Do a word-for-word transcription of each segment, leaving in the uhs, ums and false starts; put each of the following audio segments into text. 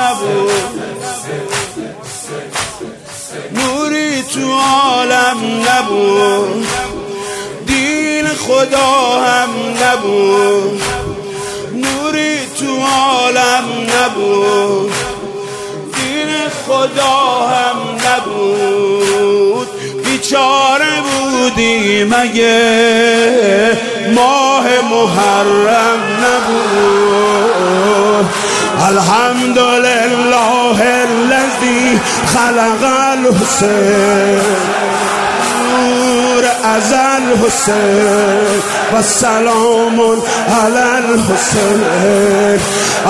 نبود، نوری تو عالم نبود، دین خدا هم نبود، نوری تو عالم نبود، دین خدا هم نبود. بیچاره بودی مگه ماه محرم نبود. الحمدلله الذی خلق الحسین، نور از الحسین و سلام علی الحسین.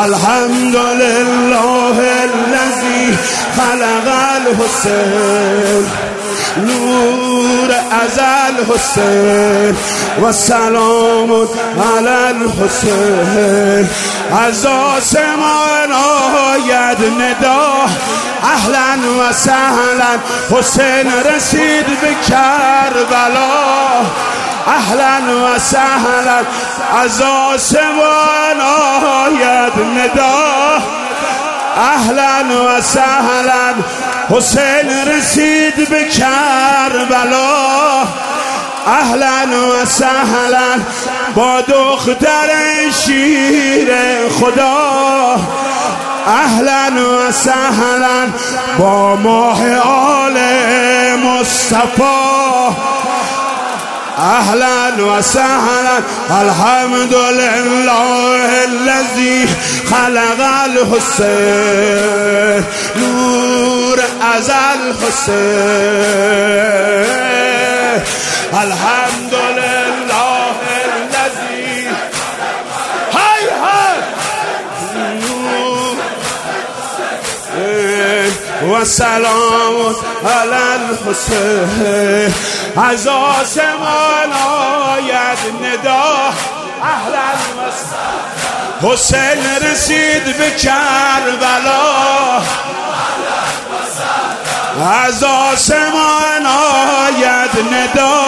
الحمدلله الذی خلق الحسین، نور از الحسین و سلام علی الحسین. از آسمان آید ندا اهلا و سهلا، حسین رسید به کربلا اهلا و سهلا. از آسمان آید ندا اهلا و سهلا، حسین رسید به کربلا اهلا و سهلا. با دختر شیر خدا اهلا و سهلا، با ماه آل مصطفی اهلا و سهلا. الحمدلله الذی خلق الحسین، نور از الحسین. الحمدلله الذی های های و سلام علی الحسین. از آسمان آید ندا اهلا و سهلا، حسین رسید به کربلا از آسمان آید ندا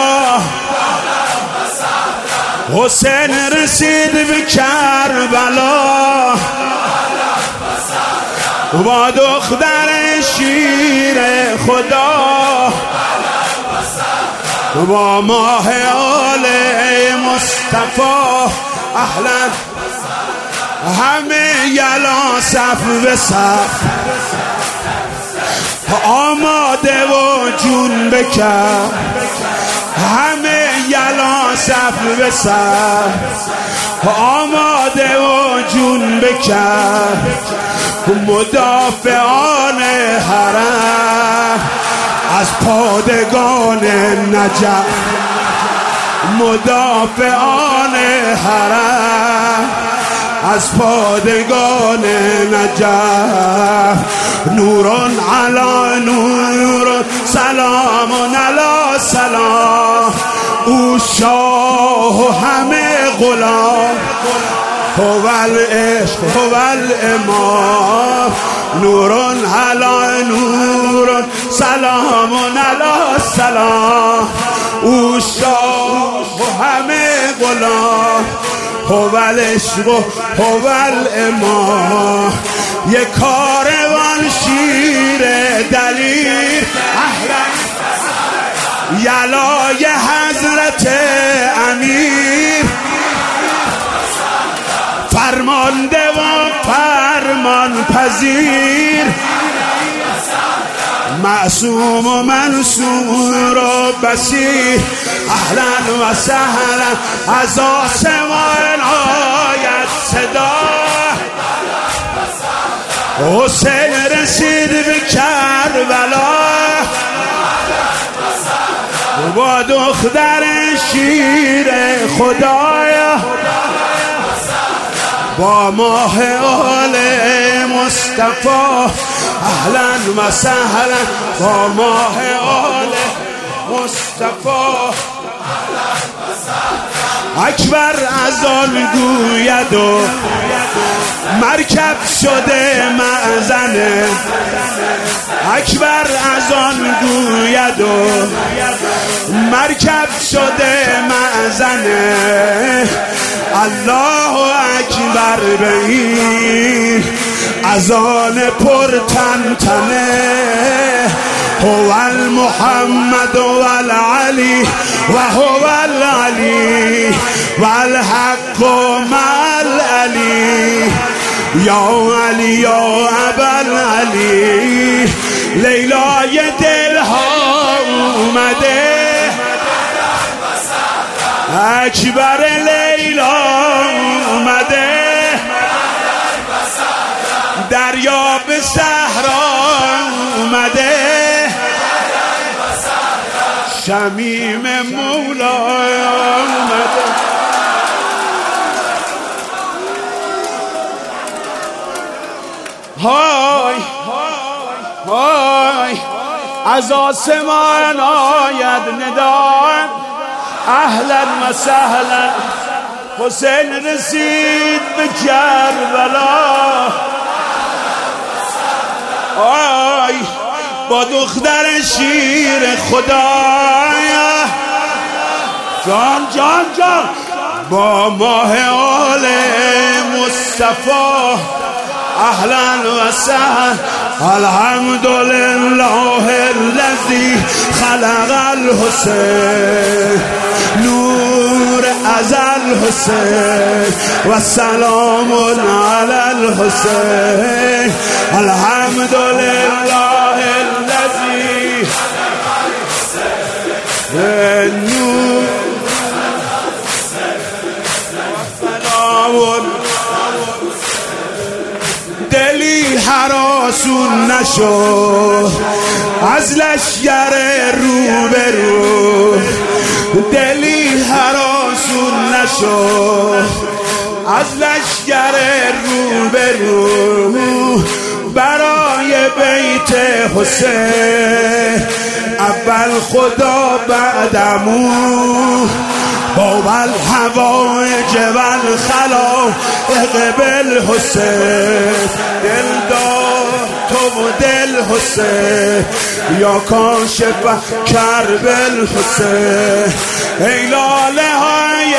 حسین رسید به کربلا با دختر شیر خدا با ماه آل مصطفی اهلا. همه یلا صف به صف آماده و جون بکن، همه یلا صف به صف آماده و جون بکن. مدافعان حرم از پادگان نجف، مدافعان حرم از پادگان نجف. نورون علی نور سلام علی سلام، او شاه و همه غلام، هو العشق هو الامام. نورون علی نور سلام علی سلام، او شاه و همه غلام، هو العشق هو الامام. یک کاروان شیر دلیر اهلا یلای حضرت امیر، فرمانده و فرمان پذیر، معصوم و منصور و بصیر اهلا و سهلا. از آسمان آید صدا حسین رسید به کربلا با دختر شیر خدایا با ماه آل مصطفی اهلا و سهلا. با ماه آل مصطفی اکبر از آن گوید و مرکب شده معزنه، اکبر از آن گوید و مرکب شده معزنه. الله اکبر به این ازان پر تن تنه هو المحمد والعلی و هو العلی و الحق مع العلی یا علی یا ابوالعلی لیلای دلها اومده اکبر لیلا اومده دریا به صحرا اومده شمیم مولا اومده های های از آسمان آید ندا اهلا و سهلا حسین رسید به کربلا آی با دختر شیر خدا جان جان جان با ماه آل مصطفی اهلا و سهلا الحمدلله الذی خلق الحسین نور از الحسین و سلام علی الحسین الحمدلله الذی نور سلام دلی هراسون نشو از لشگر رو به رو دلی هراسون نشو از لشگر رو به رو برای بیت حسین اول خدا بعدمو با الحوائج والخلائق بالحسین دل دار تو و دل حسین یا کاشف کرب الحسین ای لاله های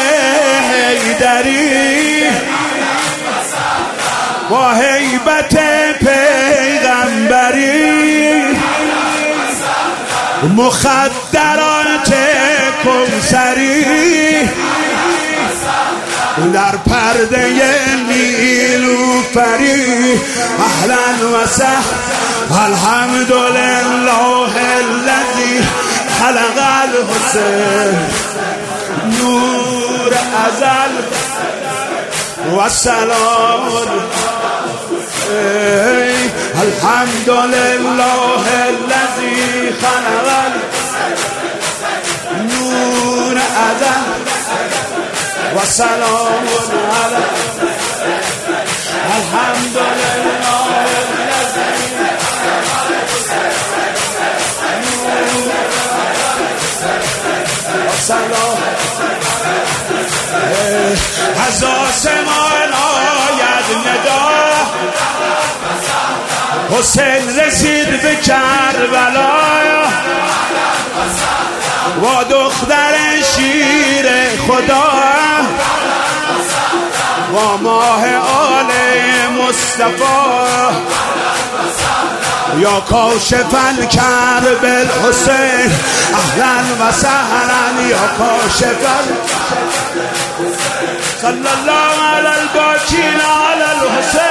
حیدری با هیبت پیغمبری مخدرات کوثری در پرده نیلوفری اهلا و سهلا الحمدلله الذی خلق الحسین نور ازل و سلام الحمدلله الذی خلق نور ازل و سلام علی الحمدلله الذی و سلام از آسمان آید ندا حسین رسید به کربلا و دختر شیر خدا و ماه آل مصطفی یا کاشف الکرب الحسین اهلا و سهلا یا کاشف صلی الله علی الباکین علی الحسین